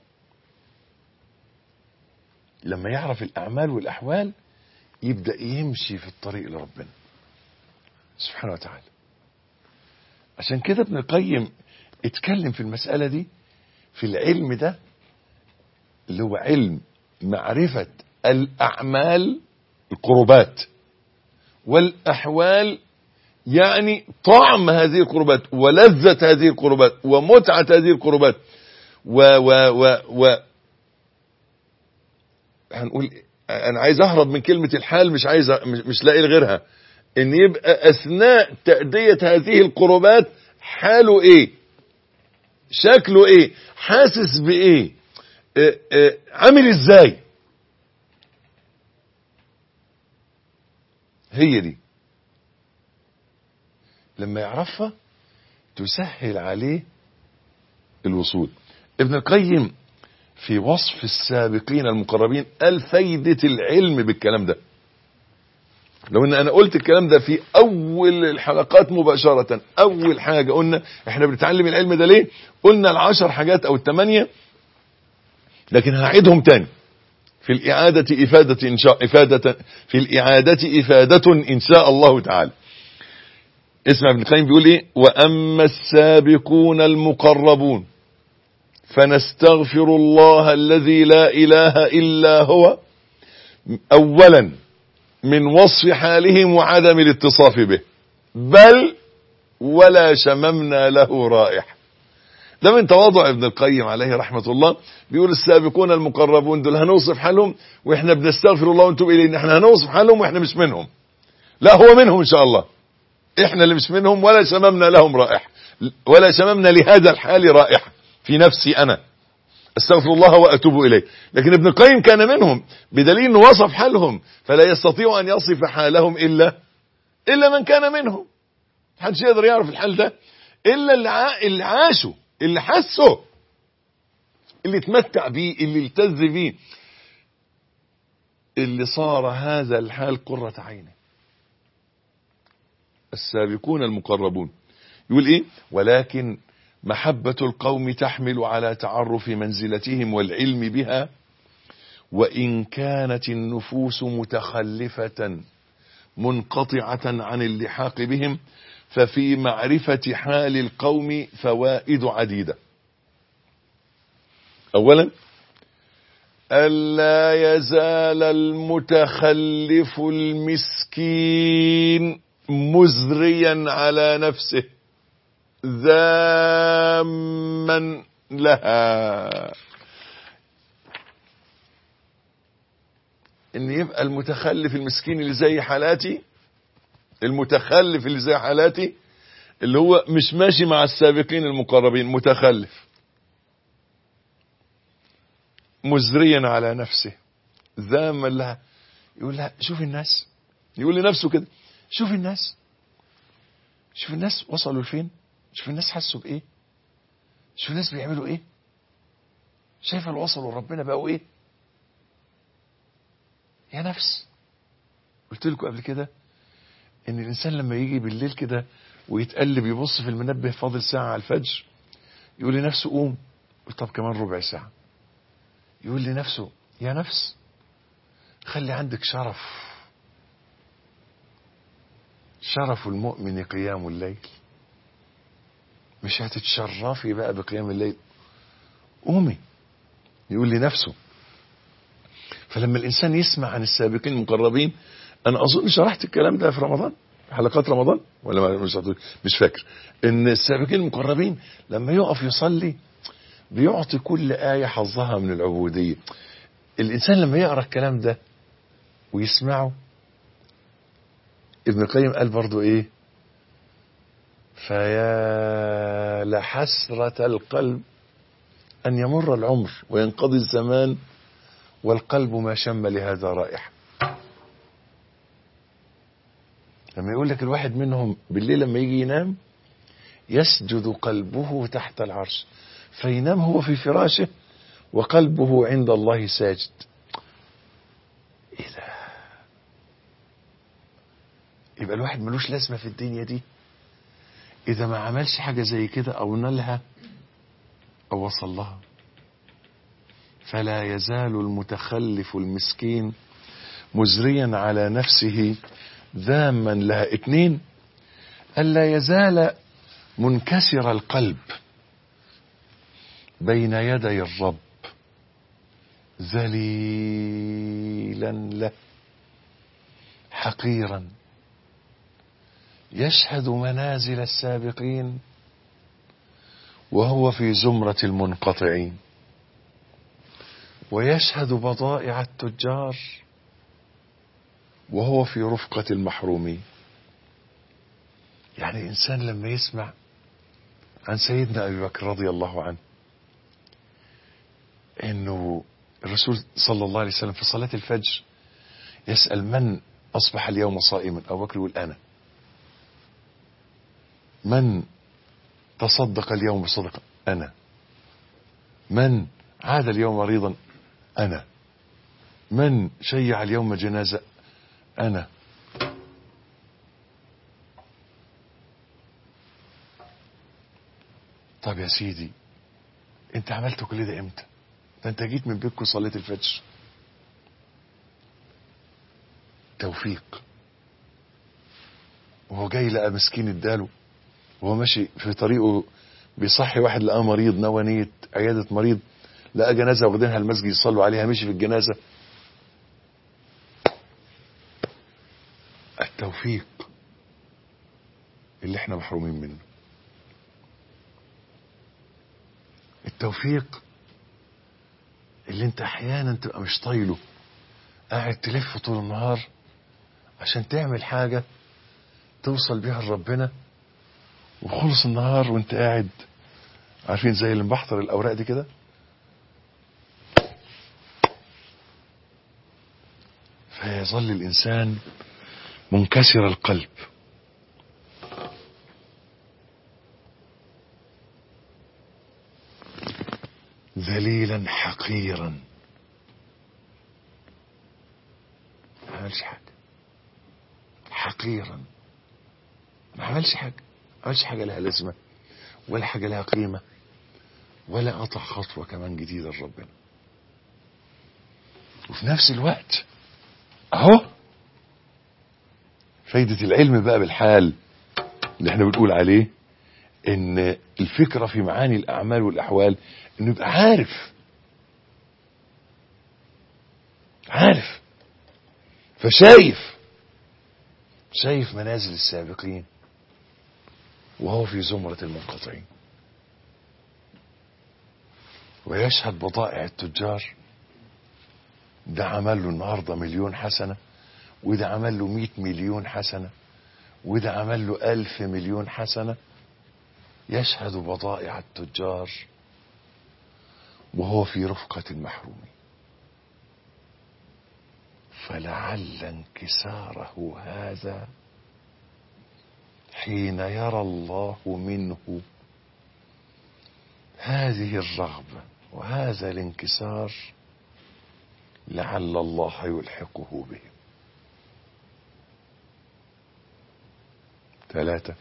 لما يعرف الأعمال والأحوال يبدأ يمشي في الطريق لربنا سبحانه وتعالى. عشان كده ابن القيم اتكلم في المسألة دي في العلم ده اللي هو علم معرفة الأعمال القربات والأحوال، يعني طعم هذه القربات ولذة هذه القربات ومتعة هذه القربات و و و و هنقول انا عايز اهرب من كلمة الحال، مش عايز مش لاقي غيرها، ان يبقى اثناء تأدية هذه القربات حاله ايه، شكله ايه، حاسس بايه، اه اه عامل ازاي. هي دي لما يعرفها تسهل عليه الوصول. ابن القيم في وصف السابقين المقربين قال فايدة العلم بالكلام ده. لو ان انا قلت الكلام ده في اول الحلقات مباشرة، اول حاجة قلنا احنا بنتعلم العلم ده ليه، قلنا العشر حاجات او الثمانية، لكن هعيدهم تاني في الإعادة إفادة إن شاء إفادة في الإعادة إفادة إن شاء الله تعالى. اسمع ابن القيم بيقول ايه، واما السابقون المقربون فنستغفر الله الذي لا اله الا هو اولا من وصف حالهم وعدم الاتصاف به، بل ولا شممنا له رائحة. ده من تواضع ابن القيم عليه رحمة الله، بيقول السابقون المقربون دول هنوصف حالهم واحنا بنستغفر الله ونتوب اليه، ان احنا هنوصف حالهم واحنا مش منهم، لا هو منهم ان شاء الله، احنا اللي مش منهم، ولا شممنا لهم رائحة، ولا شممنا لهذا الحال رائحة في نفسي انا، استغفر الله واتوب اليه. لكن ابن القيم كان منهم بدليل انه وصف حالهم، فلا يستطيع ان يصف حالهم الا الا من كان منهم. محدش يقدر يعرف الحال ده الا اللي ع... اللي عاشه، اللي حسه، اللي اتمتع بيه، اللي التز بيه، اللي صار هذا الحال قرة عينه. السابقون المقربون يقول ايه، ولكن محبة القوم تحمل على تعرف منزلتهم والعلم بها، وإن كانت النفوس متخلفة منقطعة عن اللحاق بهم، ففي معرفة حال القوم فوائد عديدة. أولا، ألا يزال المتخلف المسكين مزريا على نفسه ذاما لها. ان يبقى المتخلف المسكين اللي زي حالاتي، المتخلف اللي زي حالاتي اللي هو مش ماشي مع السابقين المقربين، متخلف مزريا على نفسه ذاما لها. يقول لها شوف الناس، يقول لنفسه كده شوف الناس، شوف الناس وصلوا لفين، شوف الناس حسوا بايه، شوف الناس بيعملوا ايه، شايف اللي وصلوا لربنا بقوا ايه. يا نفس، قلت لكم قبل كده ان الانسان لما يجي بالليل كده ويتقلب يبص في المنبه فاضل ساعة على الفجر، يقول لنفسه قوم، طب كمان ربع ساعة. يقول لنفسه يا نفس خلي عندك شرف، شرف المؤمن قيام الليل، مش هتتشرفي بقى بقيام الليل، قومي. يقول لنفسه. فلما الإنسان يسمع عن السابقين المقربين، أنا أظن شرحت الكلام ده في رمضان، حلقات رمضان ولا مش مش فاكر، إن السابقين المقربين لما يقف يصلي بيعطي كل آية حظها من العبودية. الإنسان لما يقرأ الكلام ده ويسمعه، ابن القيم قال برضو إيه، فيا لحسرة القلب أن يمر العمر وينقضي الزمان والقلب ما شم لهذا رائحة. لما يقول لك الواحد منهم بالليل لما يجي ينام يسجد قلبه تحت العرش، فينام هو في فراشه وقلبه عند الله ساجد. ايه ده؟ يبقى الواحد ملوش لازمة في الدنيا دي اذا ما عملش حاجة زي كده او نالها او وصل لها. فلا يزال المتخلف المسكين مزريا على نفسه ذاما لها. اتنين، ألا يزال منكسر القلب بين يدي الرب ذليلا له حقيرا، يشهد منازل السابقين وهو في زمرة المنقطعين، ويشهد بضائع التجار وهو في رفقة المحرومين. يعني الإنسان لما يسمع عن سيدنا أبي بكر رضي الله عنه إنه الرسول صلى الله عليه وسلم في صلاة الفجر يسأل من أصبح اليوم صائما، أبو بكر يقول أنا. من تصدق اليوم بصدقة، أنا. من عاد اليوم مريضا، أنا. من شيع اليوم جنازة، أنا. طب يا سيدي انت عملت كل ده امتى؟ ده انت جيت من بيتكم صليت الفجر. توفيق. وهو جاي لقى مسكين اداله، وهو ماشي في طريقه بيصحي واحد لقى مريض، نوى نية عيادة مريض، لقى جنازة واخدينها المسجد يصلوا عليها، مشي في الجنازة. التوفيق اللي احنا محرومين منه. التوفيق اللي انت احيانا تبقى مش طايله، قاعد تلف طول النهار عشان تعمل حاجة توصل بيها لربنا، وخلص النهار وانت قاعد عارفين زي اللي مبحتر الاوراق دي كده. فيظل الانسان منكسر القلب ذليلا حقيرا، ما عملش حاجة. حقيرا ما عملش حاجة، ما عملش حاجة لها لازمة، ولا حاجة لها قيمة، ولا قطع خطوة كمان جديدة لربنا. وفي نفس الوقت اهو فايدة العلم بقى بالحال اللي احنا بنقول عليه، ان الفكرة في معاني الاعمال والاحوال انه يبقى عارف عارف فشايف شايف منازل السابقين وهو في زمرة المنقطعين، ويشهد بضائع التجار، ده عمل له النهاردة مليون حسنة، وده عمل له مئة مليون حسنة، وده عمل له ألف مليون حسنة. يشهد بضائع التجار وهو في رفقة المحرومين، فلعل انكساره هذا حين يرى الله منه هذه الرغبة وهذا الانكسار لعل الله يلحقه به. ثلاثة،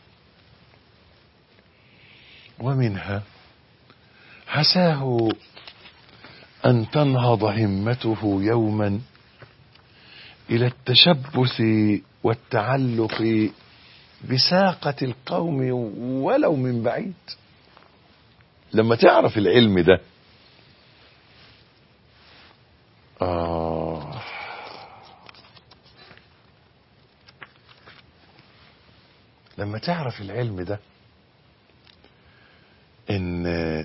ومنها عساه أن تنهض همته يوما إلى التشبث والتعلق بساقة القوم ولو من بعيد. لما تعرف العلم ده آه لما تعرف العلم ده ان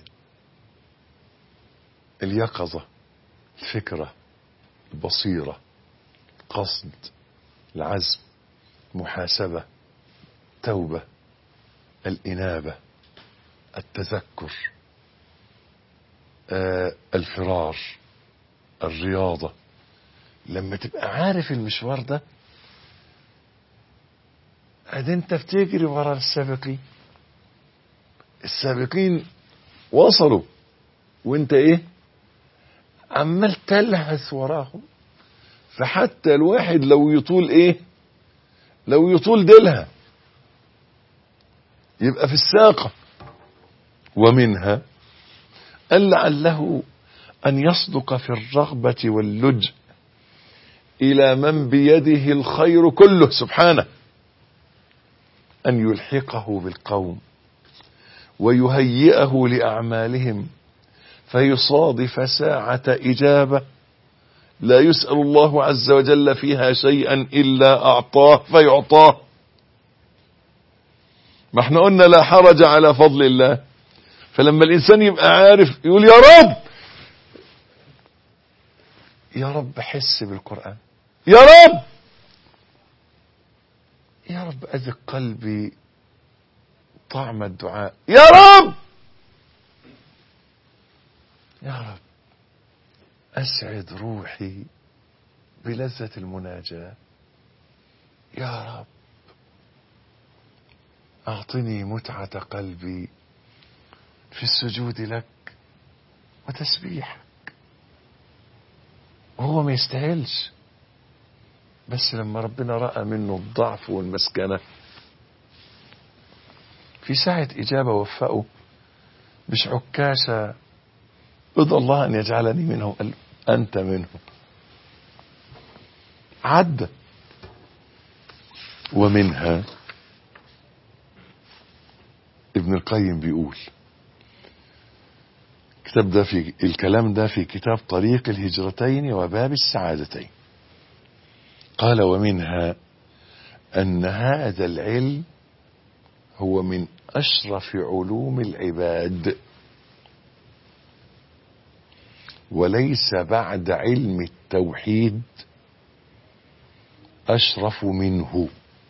اليقظة، الفكرة، البصيرة، قصد، العزم، محاسبة، توبة، الإنابة، التذكر، آه الفرار، الرياضة، لما تبقى عارف المشوار ده ادي انت بتجري ورا السابقين. السابقين وصلوا وانت ايه عمال تلهث وراهم، فحتى الواحد لو يطول ايه لو يطول ديلها يبقى في الساقة. ومنها أن لعله أن يصدق في الرغبة واللجء إلى من بيده الخير كله سبحانه، أن يلحقه بالقوم ويهيئه لأعمالهم فيصادف ساعة إجابة لا يسأل الله عز وجل فيها شيئا إلا أعطاه فيعطاه. ما احنا قلنا لا حرج على فضل الله، فلما الإنسان يبقى عارف يقول يا رب يا رب حس بالقرآن، يا رب يا رب أذق قلبي طعم الدعاء، يا رب يا رب أسعد روحي بلذة المناجاة، يا رب أعطني متعة قلبي في السجود لك وتسبيحك. وهو ما يستاهلش، بس لما ربنا رأى منه الضعف والمسكنة في ساعة إجابة وفقه، مش عكاشة ارضى الله أن يجعلني منهم، قال أنت منهم، عد. ومنها ابن القيم بيقول كتاب ده في الكلام ده في كتاب طريق الهجرتين وباب السعادتين، قال ومنها أن هذا العلم هو من أشرف علوم العباد، وليس بعد علم التوحيد أشرف منه.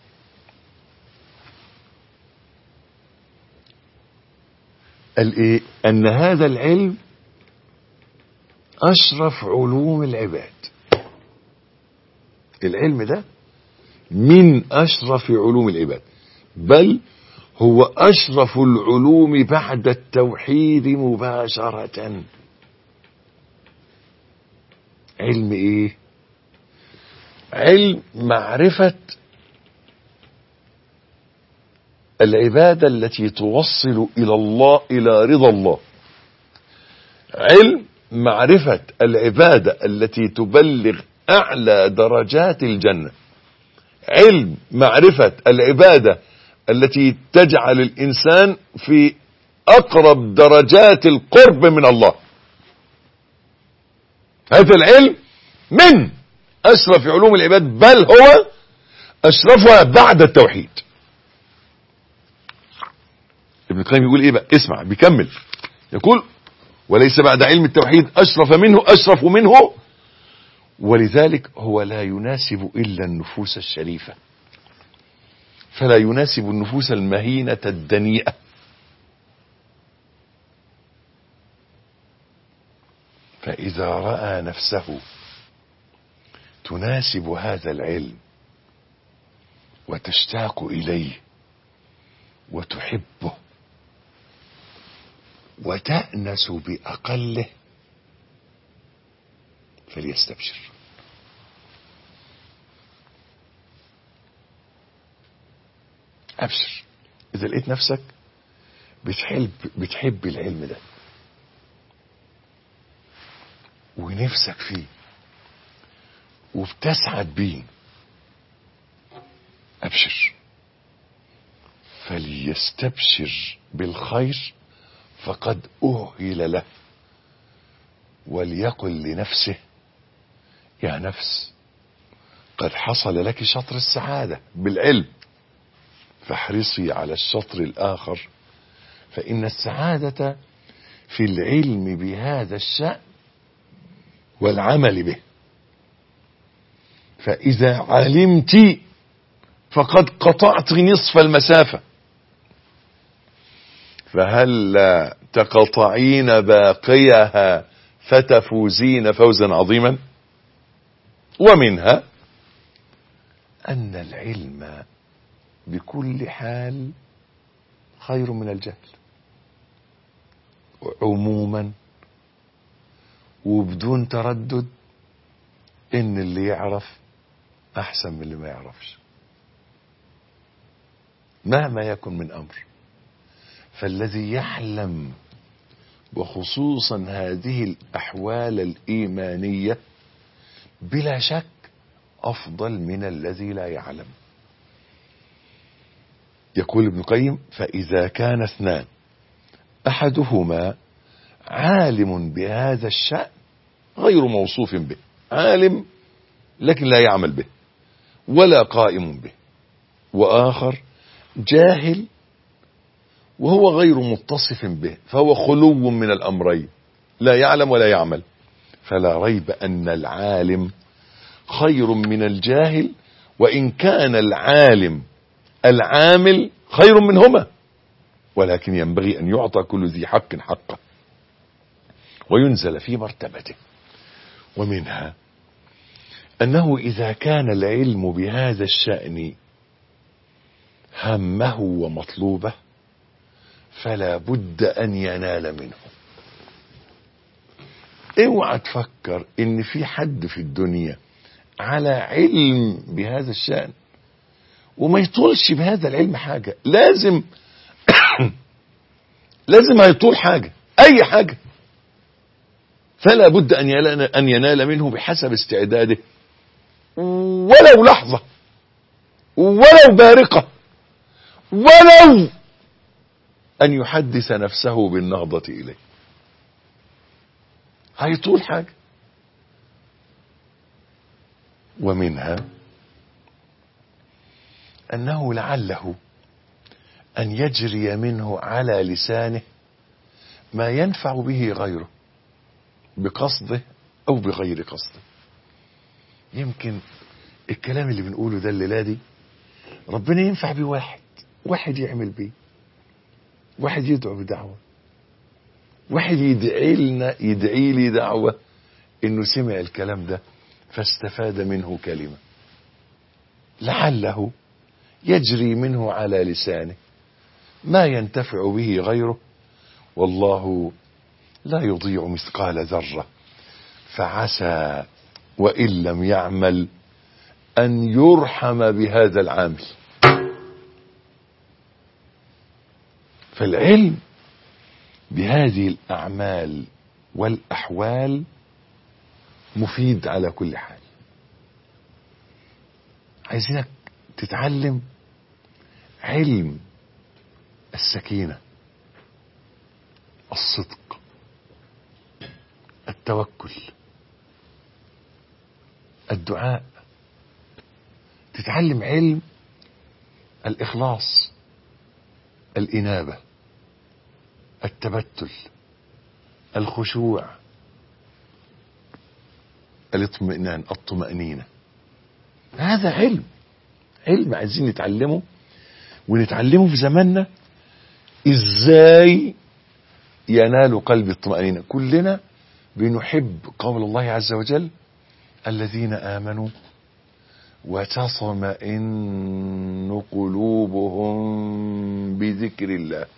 قال إيه؟ أن هذا العلم أشرف علوم العباد، العلم ده من أشرف علوم العباد، بل هو أشرف العلوم بعد التوحيد مباشرة. علم إيه؟ علم معرفة العبادة التي توصل إلى الله، إلى رضا الله. علم معرفة العبادة التي تبلغ أعلى درجات الجنة. علم معرفة العبادة التي تجعل الإنسان في أقرب درجات القرب من الله. هذا العلم من أشرف علوم العباد، بل هو أشرفها بعد التوحيد. ابن القيم يقول إيه بقى؟ اسمع، بيكمل يقول: وليس بعد علم التوحيد أشرف منه، أشرف منه، ولذلك هو لا يناسب إلا النفوس الشريفة، فلا يناسب النفوس المهينة الدنيئة. فإذا رأى نفسه تناسب هذا العلم وتشتاق إليه وتحبه وتأنس بأقله فليستبشر. أبشر إذا لقيت نفسك بتحب بتحب العلم ده ونفسك فيه وبتسعد بيه، أبشر، فليستبشر بالخير فقد أهل له، وليقل لنفسه: يا نفس، قد حصل لك شطر السعادة بالعلم، فاحرصي على الشطر الآخر، فإن السعادة في العلم بهذا الشأن والعمل به. فإذا علمت فقد قطعت نصف المسافة، فهل تقطعين باقيها فتفوزين فوزا عظيما؟ ومنها أن العلم بكل حال خير من الجهل عموما وبدون تردد، إن اللي يعرف أحسن من اللي ما يعرفش مهما يكن من أمر. فالذي يعلم وخصوصا هذه الأحوال الإيمانية بلا شك أفضل من الذي لا يعلم. يقول ابن القيم: فإذا كان اثنان أحدهما عالم بهذا الشأن غير موصوف به، عالم لكن لا يعمل به ولا قائم به، وآخر جاهل وهو غير متصف به، فهو خلو من الأمرين، لا يعلم ولا يعمل، فلا ريب أن العالم خير من الجاهل، وإن كان العالم العامل خير منهما، ولكن ينبغي أن يعطى كل ذي حق حقه وينزل في مرتبته. ومنها أنه إذا كان العلم بهذا الشأن همه ومطلوبه فلا بد أن ينال منه. اوعى تفكر ان في حد في الدنيا على علم بهذا الشأن وما يطولش بهذا العلم حاجة. لازم لازم هيطول حاجة، اي حاجة، فلا بد ان ينال منه بحسب استعداده، ولو لحظة، ولو بارقة، ولو أن يحدث نفسه بالنهضة إليه، هيطول حاجة. ومنها أنه لعله أن يجري منه على لسانه ما ينفع به غيره بقصده أو بغير قصده. يمكن الكلام اللي بنقوله ده الليلة دي ربنا ينفع بيه واحد، واحد يعمل بيه، واحد يدعو بدعوة، واحد يدعي لنا يدعي لي دعوة انه سمع الكلام ده فاستفاد منه كلمة. لعله يجري منه على لسانه ما ينتفع به غيره، والله لا يضيع مثقال ذرة، فعسى وإن لم يعمل أن يرحم بهذا العامل. فالعلم بهذه الأعمال والأحوال مفيد على كل حال. عايزينك تتعلم علم السكينة، الصدق، التوكل، الدعاء، تتعلم علم الإخلاص، الإنابة، التبتل، الخشوع، الاطمئنان، الطمأنينة. هذا علم علم عايزين نتعلمه، ونتعلمه في زماننا ازاي ينال قلب الطمأنينة. كلنا بنحب قول الله عز وجل: الذين آمنوا وتطمئن قلوبهم بذكر الله.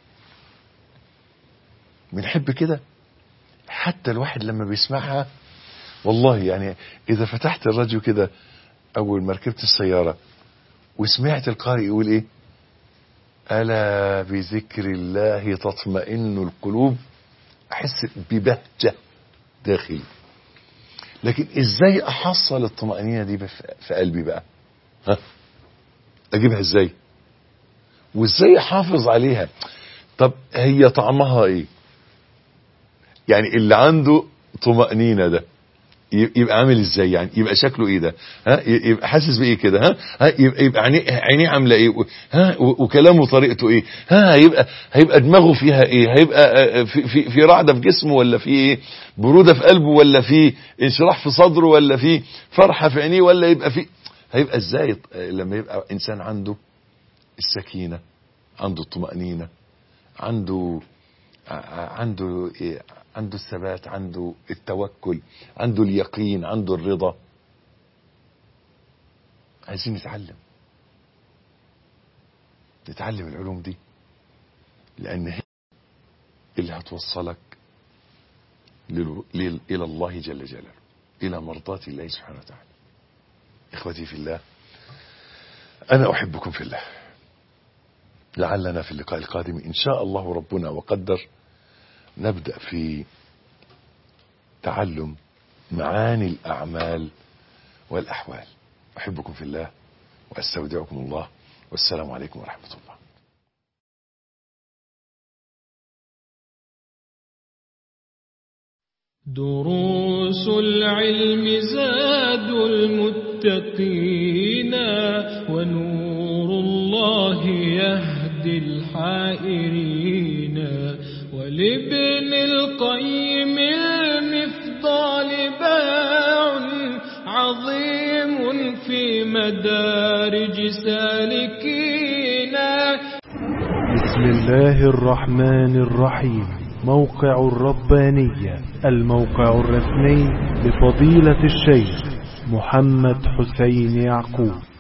بنحب كده. حتى الواحد لما بيسمعها والله يعني إذا فتحت الراديو كده أول ما ركبت السيارة وسمعت القارئ يقول إيه: ألا بذكر الله تطمئن القلوب، أحس ببهجة داخلي. لكن إزاي أحصل الطمأنينة دي في قلبي بقى؟ ها؟ أجيبها إزاي؟ وإزاي أحافظ عليها؟ طب هي طعمها إيه؟ يعني اللي عنده طمأنينة ده يبقى عامل ازاي؟ يعني يبقى شكله ايه ده؟ ها؟ يبقى حاسس بايه كده؟ ها؟ يبقى, يبقى عينيه عامله ايه؟ ها؟ وكلامه طريقته ايه؟ ها؟ هيبقى هيبقى دماغه فيها ايه؟ هيبقى في في, في رعده في جسمه، ولا في ايه؟ بروده في قلبه، ولا في انشراح في صدره، ولا في فرحه في عينيه، ولا يبقى في هيبقى ازاي لما يبقى انسان عنده السكينه، عنده الطمأنينة، عنده عنده إيه؟ عنده الثبات، عنده التوكل، عنده اليقين، عنده الرضا. عايزين نتعلم نتعلم العلوم دي، لأن هي اللي هتوصلك إلى الله جل جلاله، إلى مرضاة الله سبحانه وتعالى. إخوتي في الله، أنا أحبكم في الله. لعلنا في اللقاء القادم إن شاء الله ربنا وقدر نبدأ في تعلم معاني الأعمال والأحوال. أحبكم في الله وأستودعكم الله، والسلام عليكم ورحمة الله. دروس العلم زاد المتقين، ونور الله يهدي الحائرين. ولابن القيم المفضال باع عظيم في مدارج سالكين. بسم الله الرحمن الرحيم. موقع الربانية، الموقع الرسمي لفضيلة الشيخ محمد حسين يعقوب.